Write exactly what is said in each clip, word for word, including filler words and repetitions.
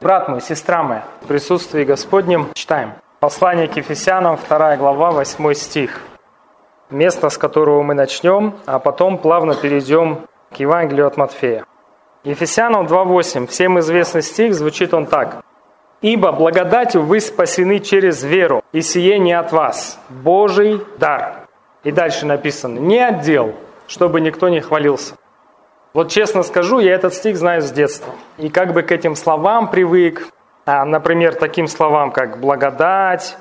Брат мой, сестра моя, в присутствии Господнем читаем. Послание к Ефесянам, вторая глава, восьмой стих. Место, с которого мы начнем, а потом плавно перейдем к Евангелию от Матфея. Ефесянам два восемь. Всем известный стих, звучит он так. «Ибо благодатью вы спасены через веру, и сие не от вас, Божий дар». И дальше написано, не от дел, чтобы никто не хвалился. Вот честно скажу, я этот стих знаю с детства. И как бы к этим словам привык, а, например, таким словам, как благодать,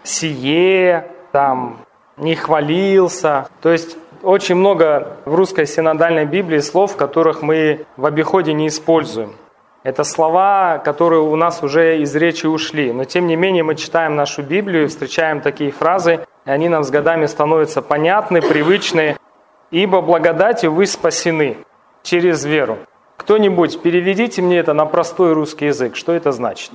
сие, там, не хвалился. То есть очень много в русской синодальной Библии слов, которых мы в обиходе не используем. Это слова, которые у нас уже из речи ушли. Но тем не менее мы читаем нашу Библию, встречаем такие фразы, и они нам с годами становятся понятны, привычны. «Ибо благодатью вы спасены через веру». Кто-нибудь переведите мне это на простой русский язык. Что это значит?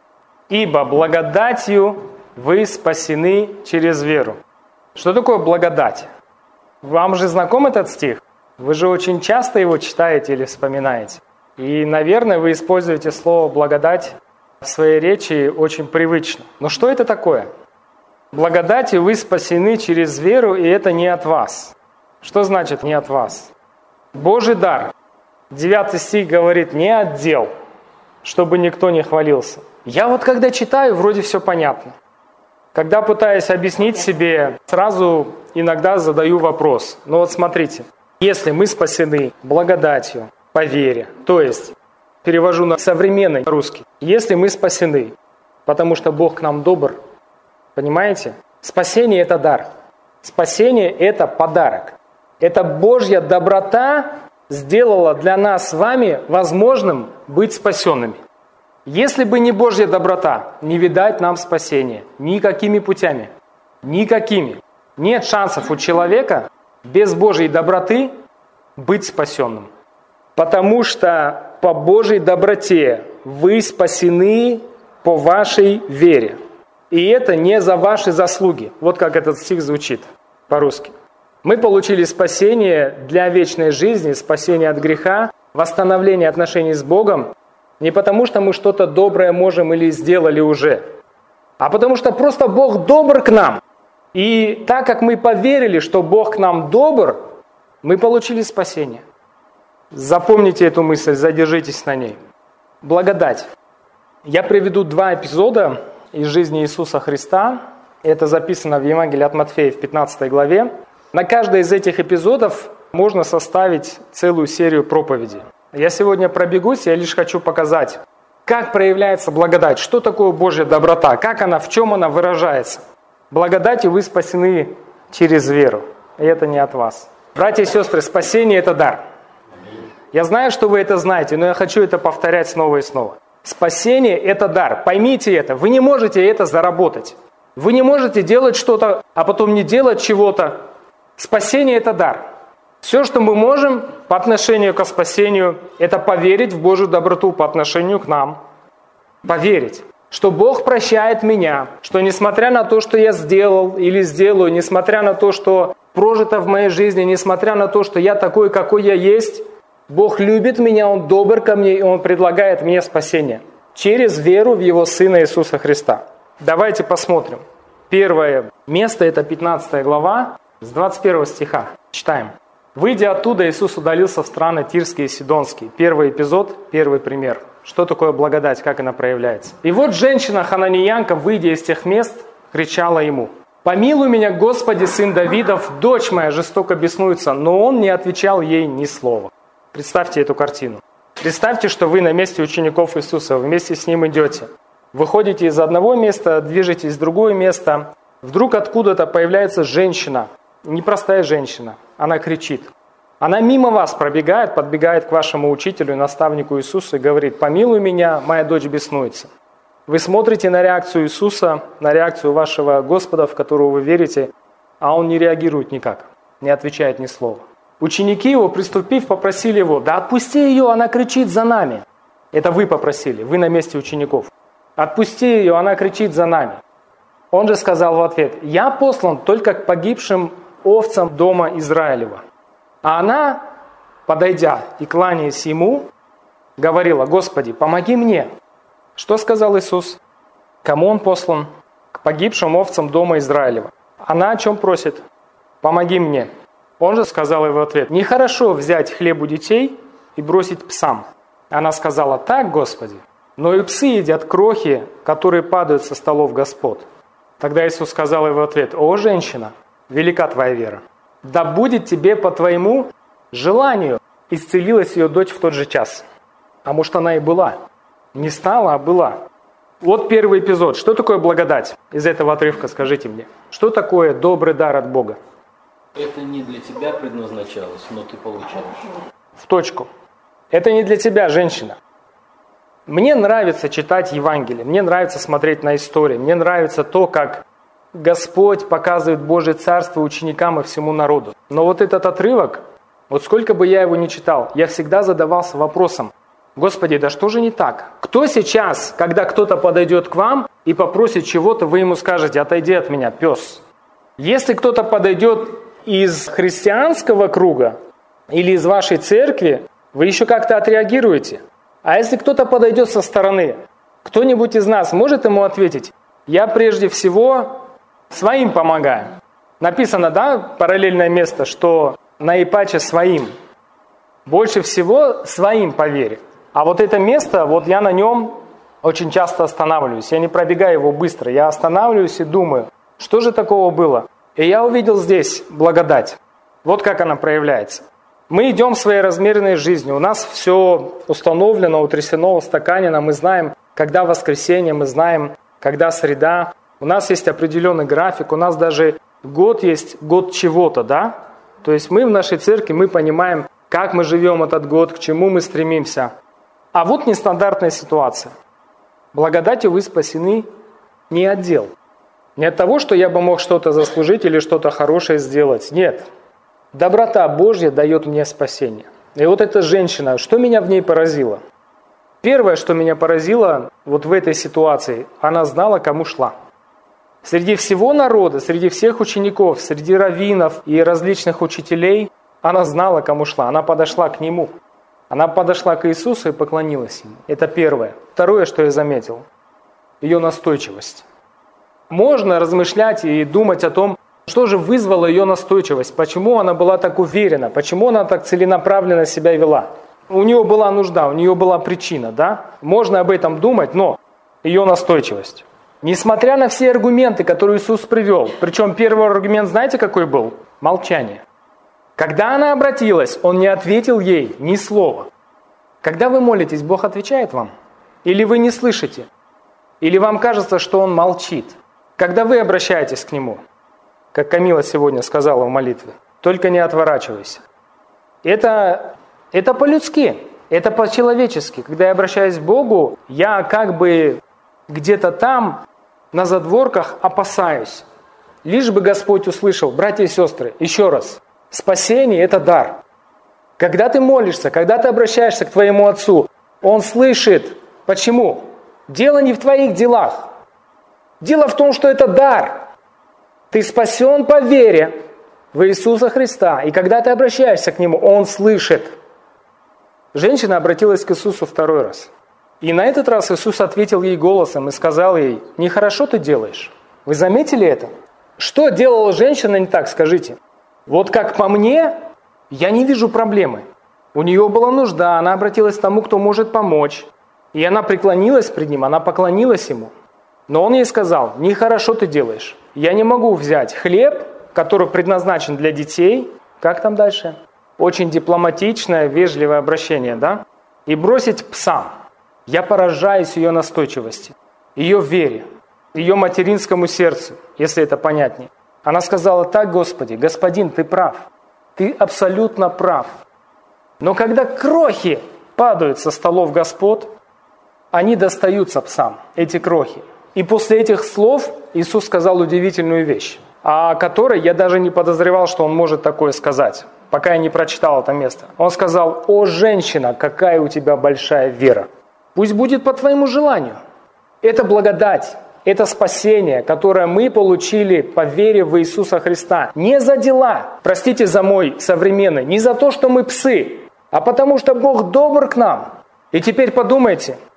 «Ибо благодатью вы спасены через веру». Что такое благодать? Вам же знаком этот стих? Вы же очень часто его читаете или вспоминаете. И, наверное, вы используете слово «благодать» в своей речи очень привычно. Но что это такое? Благодатью вы спасены через веру, и это не от вас. Что значит «не от вас»? Божий дар. Девятый стих говорит «не от дел», чтобы никто не хвалился. Я вот когда читаю, вроде все понятно. Когда пытаюсь объяснить себе, сразу иногда задаю вопрос. Но вот смотрите, если мы спасены благодатью, по вере, то есть, перевожу на современный русский, если мы спасены, потому что Бог к нам добр, понимаете? Спасение – это дар. Спасение – это подарок. Это Божья доброта сделала для нас с вами возможным быть спасенными. Если бы не Божья доброта, не видать нам спасения никакими путями, никакими. Нет шансов у человека без Божьей доброты быть спасенным. Потому что по Божьей доброте вы спасены по вашей вере. И это не за ваши заслуги. Вот как этот стих звучит по-русски. Мы получили спасение для вечной жизни, спасение от греха, восстановление отношений с Богом, не потому что мы что-то доброе можем или сделали уже, а потому что просто Бог добр к нам. И так как мы поверили, что Бог к нам добр, мы получили спасение. Запомните эту мысль, задержитесь на ней. Благодать. Я приведу два эпизода из жизни Иисуса Христа. Это записано в Евангелии от Матфея в пятнадцатой главе. На каждый из этих эпизодов можно составить целую серию проповедей. Я сегодня пробегусь, я лишь хочу показать, как проявляется благодать, что такое Божья доброта, как она, в чем она выражается. Благодатью вы спасены через веру, и это не от вас. Братья и сестры, спасение – это дар. Я знаю, что вы это знаете, но я хочу это повторять снова и снова. Спасение – это дар. Поймите это. Вы не можете это заработать. Вы не можете делать что-то, а потом не делать чего-то. Спасение – это дар. Все, что мы можем по отношению к спасению, это поверить в Божью доброту по отношению к нам. Поверить, что Бог прощает меня, что несмотря на то, что я сделал или сделаю, несмотря на то, что прожито в моей жизни, несмотря на то, что я такой, какой я есть, Бог любит меня, Он добр ко мне, и Он предлагает мне спасение через веру в Его Сына Иисуса Христа. Давайте посмотрим. Первое место – это пятнадцатая глава, с двадцать первого стиха. Читаем. «Выйдя оттуда, Иисус удалился в страны Тирские и Сидонские». Первый эпизод, первый пример. Что такое благодать, как она проявляется? «И вот женщина хананиянка, выйдя из тех мест, кричала ему: „Помилуй меня, Господи, сын Давидов, дочь моя жестоко беснуется“, но он не отвечал ей ни слова». Представьте эту картину. Представьте, что вы на месте учеников Иисуса, вместе с Ним идете. Выходите из одного места, движетесь в другое место. Вдруг откуда-то появляется женщина, непростая женщина. Она кричит. Она мимо вас пробегает, подбегает к вашему учителю, наставнику Иисусу и говорит: «Помилуй меня, моя дочь беснуется». Вы смотрите на реакцию Иисуса, на реакцию вашего Господа, в которого вы верите, а Он не реагирует никак, не отвечает ни слова. Ученики Его, приступив, попросили Его: «Да отпусти ее, она кричит за нами». Это вы попросили, вы на месте учеников. «Отпусти ее, она кричит за нами». Он же сказал в ответ: «Я послан только к погибшим овцам дома Израилева». А она, подойдя и кланяясь Ему, говорила: «Господи, помоги мне». Что сказал Иисус? Кому Он послан? К погибшим овцам дома Израилева. Она о чем просит? Помоги мне. Он же сказал ей в ответ: нехорошо взять хлеб у детей и бросить псам. Она сказала: так, Господи, но и псы едят крохи, которые падают со столов господ. Тогда Иисус сказал ей в ответ: о, женщина, велика твоя вера. Да будет тебе по твоему желанию. Исцелилась ее дочь в тот же час. А может, она и была. Не стала, а была. Вот первый эпизод. Что такое благодать? Из этого отрывка скажите мне. Что такое добрый дар от Бога? Это не для тебя предназначалось, но ты получаешь. В точку. Это не для тебя, женщина. Мне нравится читать Евангелие, мне нравится смотреть на истории, мне нравится то, как Господь показывает Божье Царство ученикам и всему народу. Но вот этот отрывок, вот сколько бы я его ни читал, я всегда задавался вопросом: Господи, да что же не так? Кто сейчас, когда кто-то подойдет к вам и попросит чего-то, вы ему скажете: отойди от меня, пес? Если кто-то подойдет из христианского круга или из вашей церкви, вы еще как-то отреагируете. А если кто-то подойдет со стороны, кто-нибудь из нас может ему ответить: я прежде всего своим помогаю? Написано, да, параллельное место, что наипаче своим. Больше всего своим по вере. А вот это место, вот я на нем очень часто останавливаюсь. Я не пробегаю его быстро, я останавливаюсь и думаю, что же такого было? И я увидел здесь благодать. Вот как она проявляется. Мы идем своей размеренной жизнью. У нас все установлено, утрясено, устаканено. Мы знаем, когда воскресенье, мы знаем, когда среда. У нас есть определенный график. У нас даже год есть, год чего-то, да? То есть мы в нашей церкви, мы понимаем, как мы живем этот год, к чему мы стремимся. А вот нестандартная ситуация. Благодатью вы спасены не от дел. Не от того, что я бы мог что-то заслужить или что-то хорошее сделать. Нет. Доброта Божья дает мне спасение. И вот эта женщина, что меня в ней поразило? Первое, что меня поразило вот в этой ситуации, она знала, кому шла. Среди всего народа, среди всех учеников, среди раввинов и различных учителей, она знала, кому шла. Она подошла к Нему. Она подошла к Иисусу и поклонилась Ему. Это первое. Второе, что я заметил, ее настойчивость. Можно размышлять и думать о том, что же вызвало ее настойчивость, почему она была так уверена, почему она так целенаправленно себя вела. У нее была нужда, у нее была причина, да? Можно об этом думать, но ее настойчивость. Несмотря на все аргументы, которые Иисус привел, причем первый аргумент, знаете, какой был? Молчание. Когда она обратилась, Он не ответил ей ни слова. Когда вы молитесь, Бог отвечает вам? Или вы не слышите? Или вам кажется, что Он молчит? Когда вы обращаетесь к Нему, как Камила сегодня сказала в молитве, только не отворачивайся. Это, это по-людски, это по-человечески. Когда я обращаюсь к Богу, я как бы где-то там, на задворках, опасаюсь. Лишь бы Господь услышал. Братья и сестры, еще раз, спасение – это дар. Когда ты молишься, когда ты обращаешься к твоему Отцу, Он слышит. Почему? Дело не в твоих делах. Дело в том, что это дар. Ты спасен по вере в Иисуса Христа. И когда ты обращаешься к Нему, Он слышит. Женщина обратилась к Иисусу второй раз. И на этот раз Иисус ответил ей голосом и сказал ей: нехорошо ты делаешь. Вы заметили это? Что делала женщина не так, скажите? Вот как по мне, я не вижу проблемы. У нее была нужда, она обратилась к тому, кто может помочь. И она преклонилась пред Ним, она поклонилась Ему. Но Он ей сказал: нехорошо ты делаешь. Я не могу взять хлеб, который предназначен для детей. Как там дальше? Очень дипломатичное, вежливое обращение, да? И бросить псам. Я поражаюсь ее настойчивости, ее вере, ее материнскому сердцу, если это понятнее. Она сказала: так, Господи, Господин, Ты прав. Ты абсолютно прав. Но когда крохи падают со столов господ, они достаются псам, эти крохи. И после этих слов Иисус сказал удивительную вещь, о которой я даже не подозревал, что Он может такое сказать, пока я не прочитал это место. Он сказал: «О, женщина, какая у тебя большая вера! Пусть будет по твоему желанию». Это благодать, это спасение, которое мы получили по вере в Иисуса Христа. Не за дела, простите за мой современный, не за то, что мы псы, а потому что Бог добр к нам. И теперь подумайте,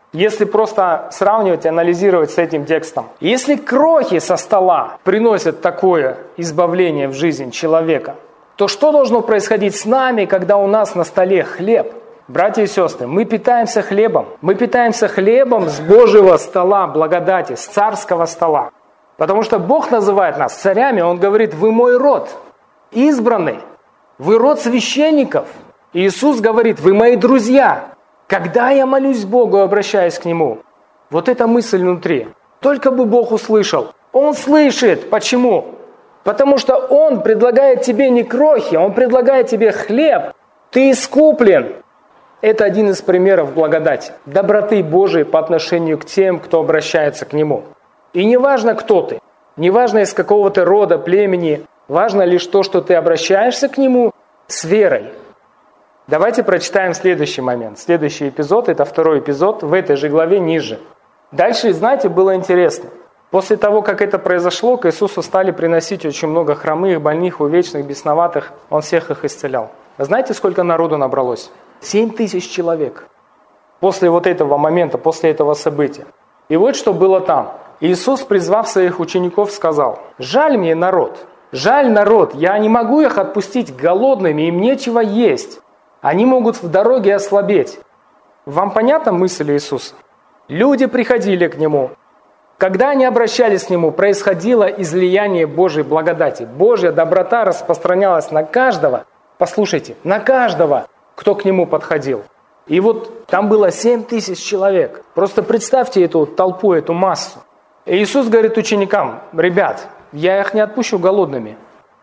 Если просто сравнивать и анализировать с этим текстом. Если крохи со стола приносят такое избавление в жизнь человека, то что должно происходить с нами, когда у нас на столе хлеб? Братья и сестры, мы питаемся хлебом. Мы питаемся хлебом с Божьего стола благодати, с царского стола. Потому что Бог называет нас царями, Он говорит: вы мой род, избранный, вы род священников. И Иисус говорит: вы мои друзья. Когда я молюсь Богу и обращаюсь к Нему, вот эта мысль внутри, только бы Бог услышал. Он слышит. Почему? Потому что Он предлагает тебе не крохи, Он предлагает тебе хлеб. Ты искуплен. Это один из примеров благодати, доброты Божией по отношению к тем, кто обращается к Нему. И не важно, кто ты, не важно, из какого ты рода, племени, важно лишь то, что ты обращаешься к Нему с верой. Давайте прочитаем следующий момент. Следующий эпизод, это второй эпизод, в этой же главе ниже. Дальше, знаете, было интересно. После того, как это произошло, к Иисусу стали приносить очень много хромых, больных, увечных, бесноватых. Он всех их исцелял. Вы знаете, сколько народу набралось? Семь тысяч человек. После вот этого момента, после этого события. И вот что было там. Иисус, призвав своих учеников, сказал: «Жаль мне народ, жаль народ, я не могу их отпустить голодными, им нечего есть. Они могут в дороге ослабеть». Вам понятна мысль Иисуса? Люди приходили к Нему. Когда они обращались к Нему, происходило излияние Божьей благодати. Божья доброта распространялась на каждого, послушайте, на каждого, кто к Нему подходил. И вот там было семь тысяч человек. Просто представьте эту толпу, эту массу. И Иисус говорит ученикам: ребят, я их не отпущу голодными.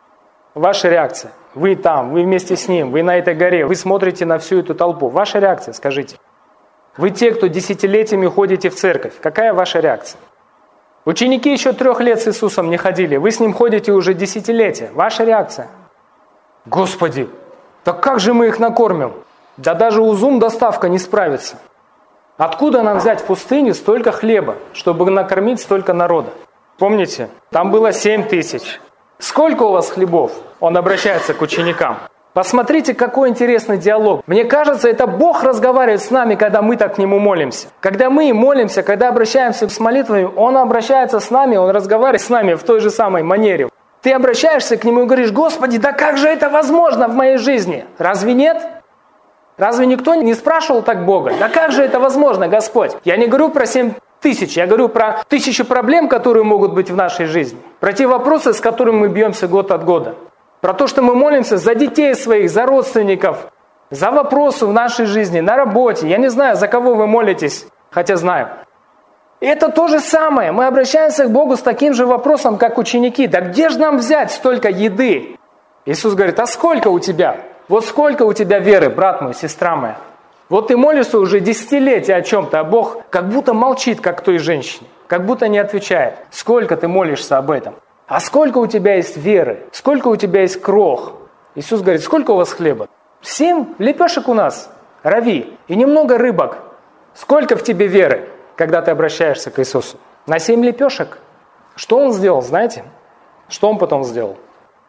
Ваша реакция. Вы там, вы вместе с Ним, вы на этой горе, вы смотрите на всю эту толпу. Ваша реакция, скажите. Вы те, кто десятилетиями ходите в церковь. Какая ваша реакция? Ученики еще трех лет с Иисусом не ходили. Вы с Ним ходите уже десятилетия. Ваша реакция. Господи, так как же мы их накормим? Да даже у Zoom доставка не справится. Откуда нам взять в пустыне столько хлеба, чтобы накормить столько народа? Помните, там было семь тысяч. Сколько у вас хлебов? Он обращается к ученикам. Посмотрите, какой интересный диалог. Мне кажется, это Бог разговаривает с нами, когда мы так к Нему молимся. Когда мы молимся, когда обращаемся с молитвами, Он обращается с нами, Он разговаривает с нами в той же самой манере. Ты обращаешься к Нему и говоришь: Господи, да как же это возможно в моей жизни? Разве нет? Разве никто не спрашивал так Бога? Да как же это возможно, Господь? Я не говорю про семь тысяч, я говорю про тысячи проблем, которые могут быть в нашей жизни. Про те вопросы, с которыми мы бьемся год от года. Про то, что мы молимся за детей своих, за родственников, за вопросы в нашей жизни, на работе. Я не знаю, за кого вы молитесь, хотя знаю. И это то же самое. Мы обращаемся к Богу с таким же вопросом, как ученики. Да где же нам взять столько еды? Иисус говорит: а сколько у тебя? Вот сколько у тебя веры, брат мой, сестра моя? Вот ты молишься уже десятилетия о чем-то, а Бог как будто молчит, как той женщине, как будто не отвечает. Сколько ты молишься об этом? А сколько у тебя есть веры? Сколько у тебя есть крох? Иисус говорит: сколько у вас хлеба? Семь лепешек у нас, рави, и немного рыбок. Сколько в тебе веры, когда ты обращаешься к Иисусу? На семь лепешек. Что Он сделал, знаете? Что Он потом сделал?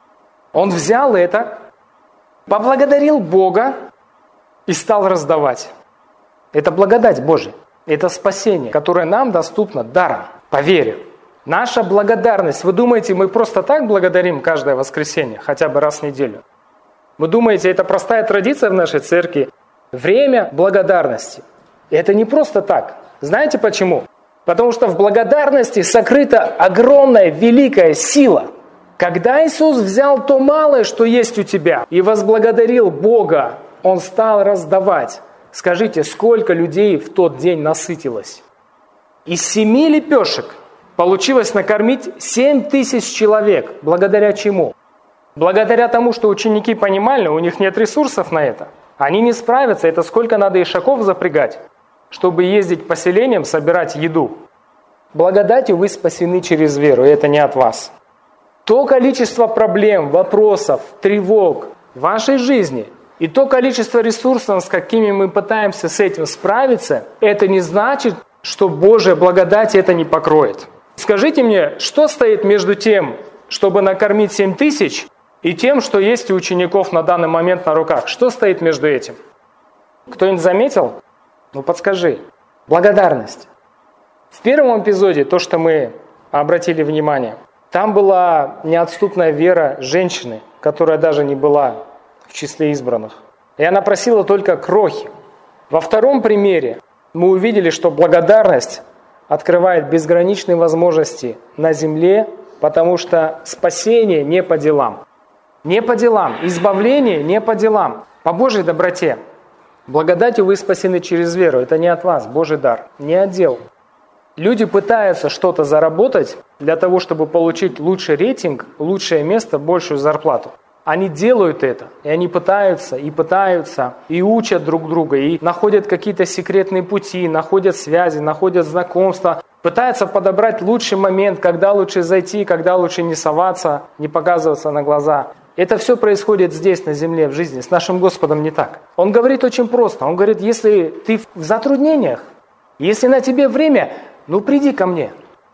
Он взял это, поблагодарил Бога и стал раздавать. Это благодать Божья. Это спасение, которое нам доступно даром, по вере. Наша благодарность. Вы думаете, мы просто так благодарим каждое воскресенье, хотя бы раз в неделю? Вы думаете, это простая традиция в нашей церкви? Время благодарности. И это не просто так. Знаете почему? Потому что в благодарности сокрыта огромная, великая сила. Когда Иисус взял то малое, что есть у тебя, и возблагодарил Бога, Он стал раздавать. Скажите, сколько людей в тот день насытилось? Из семи лепешек получилось накормить семь тысяч человек. Благодаря чему? Благодаря тому, что ученики понимали, у них нет ресурсов на это. Они не справятся. Это сколько надо ишаков запрягать, чтобы ездить по селениям, собирать еду. Благодатью вы спасены через веру, и это не от вас. То количество проблем, вопросов, тревог в вашей жизни и то количество ресурсов, с какими мы пытаемся с этим справиться, это не значит, что Божья благодать это не покроет. Скажите мне, что стоит между тем, чтобы накормить семь тысяч, и тем, что есть у учеников на данный момент на руках? Что стоит между этим? Кто-нибудь заметил? Ну подскажи. Благодарность. В первом эпизоде, то, что мы обратили внимание, там была неотступная вера женщины, которая даже не была в числе избранных. И она просила только крохи. Во втором примере мы увидели, что благодарность открывает безграничные возможности на земле, потому что спасение не по делам. Не по делам. Избавление не по делам. По Божьей доброте. Благодатью вы спасены через веру. Это не от вас, Божий дар. Не от дел. Люди пытаются что-то заработать для того, чтобы получить лучший рейтинг, лучшее место, большую зарплату. Они делают это, и они пытаются, и пытаются, и учат друг друга, и находят какие-то секретные пути, находят связи, находят знакомства, пытаются подобрать лучший момент, когда лучше зайти, когда лучше не соваться, не показываться на глаза. Это все происходит здесь, на земле, в жизни. С нашим Господом не так. Он говорит очень просто. Он говорит, если ты в затруднениях, если на тебе время, ну приди ко мне.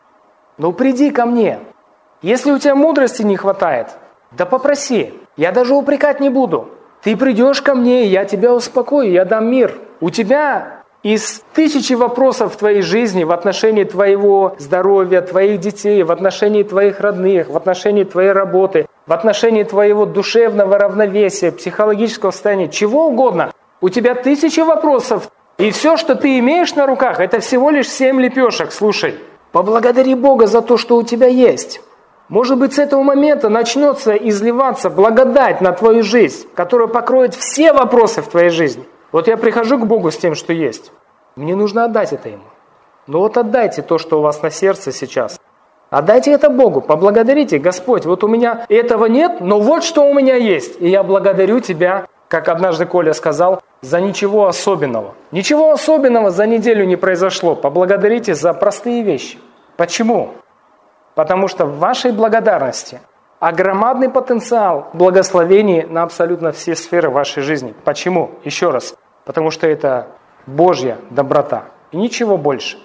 Ну приди ко мне. Если у тебя мудрости не хватает, да попроси. Я даже упрекать не буду. Ты придешь ко мне, я тебя успокою, я дам мир. У тебя из тысячи вопросов в твоей жизни в отношении твоего здоровья, твоих детей, в отношении твоих родных, в отношении твоей работы, в отношении твоего душевного равновесия, психологического состояния, чего угодно. У тебя тысячи вопросов. И все, что ты имеешь на руках, это всего лишь семь лепешек. Слушай, поблагодари Бога за то, что у тебя есть. Может быть, с этого момента начнется изливаться благодать на твою жизнь, которая покроет все вопросы в твоей жизни. Вот я прихожу к Богу с тем, что есть. Мне нужно отдать это Ему. Ну вот отдайте то, что у вас на сердце сейчас. Отдайте это Богу, поблагодарите. Господь, вот у меня этого нет, но вот что у меня есть. И я благодарю Тебя, как однажды Коля сказал, за ничего особенного. Ничего особенного за неделю не произошло. Поблагодарите за простые вещи. Почему? Потому что в вашей благодарности огромный потенциал благословений на абсолютно все сферы вашей жизни. Почему? Еще раз. Потому что это Божья доброта. И ничего больше.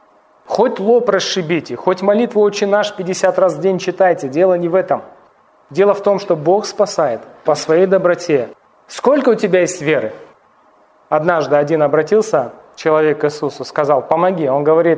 Хоть лоб расшибите, хоть молитву «Отче наш» пятьдесят раз в день читайте. Дело не в этом. Дело в том, что Бог спасает по своей доброте. Сколько у тебя есть веры? Однажды один обратился, человек к Иисусу, сказал, помоги. Он говорит,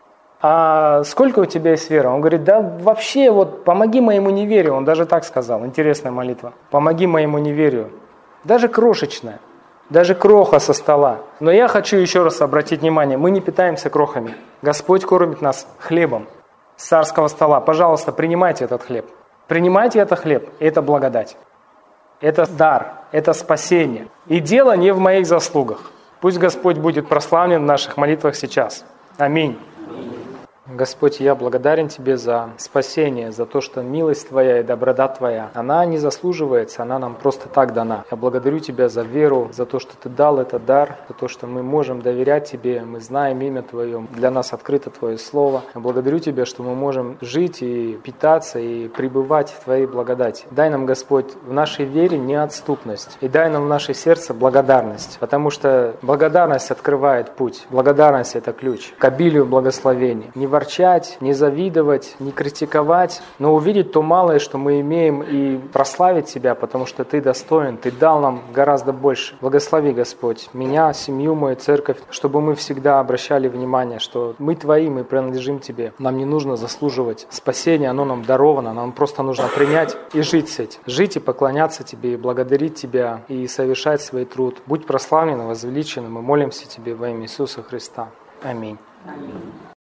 а сколько у тебя есть веры? Он говорит, да вообще вот помоги моему неверию. Он даже так сказал, интересная молитва. Помоги моему неверию. Даже крошечная, даже кроха со стола. Но я хочу еще раз обратить внимание, мы не питаемся крохами. Господь кормит нас хлебом с царского стола. Пожалуйста, принимайте этот хлеб. Принимайте этот хлеб, это благодать. Это дар, это спасение. И дело не в моих заслугах. Пусть Господь будет прославлен в наших молитвах сейчас. Аминь. Господь, я благодарен Тебе за спасение, за то, что милость Твоя и доброта Твоя, она не заслуживается, она нам просто так дана. Я благодарю Тебя за веру, за то, что Ты дал этот дар, за то, что мы можем доверять Тебе, мы знаем имя Твое, для нас открыто Твое Слово. Я благодарю Тебя, что мы можем жить и питаться, и пребывать в Твоей благодати. Дай нам, Господь, в нашей вере неотступность, и дай нам в наше сердце благодарность, потому что благодарность открывает путь, благодарность – это ключ к обилию благословений. Не ворчать, не завидовать, не критиковать, но увидеть то малое, что мы имеем, и прославить Тебя, потому что Ты достоин, Ты дал нам гораздо больше. Благослови, Господь, меня, семью мою, церковь, чтобы мы всегда обращали внимание, что мы Твои, мы принадлежим Тебе. Нам не нужно заслуживать спасения, оно нам даровано, нам просто нужно принять и жить с этим. Жить и поклоняться Тебе, и благодарить Тебя, и совершать свой труд. Будь прославлен, возвеличен, мы молимся Тебе во имя Иисуса Христа. Аминь.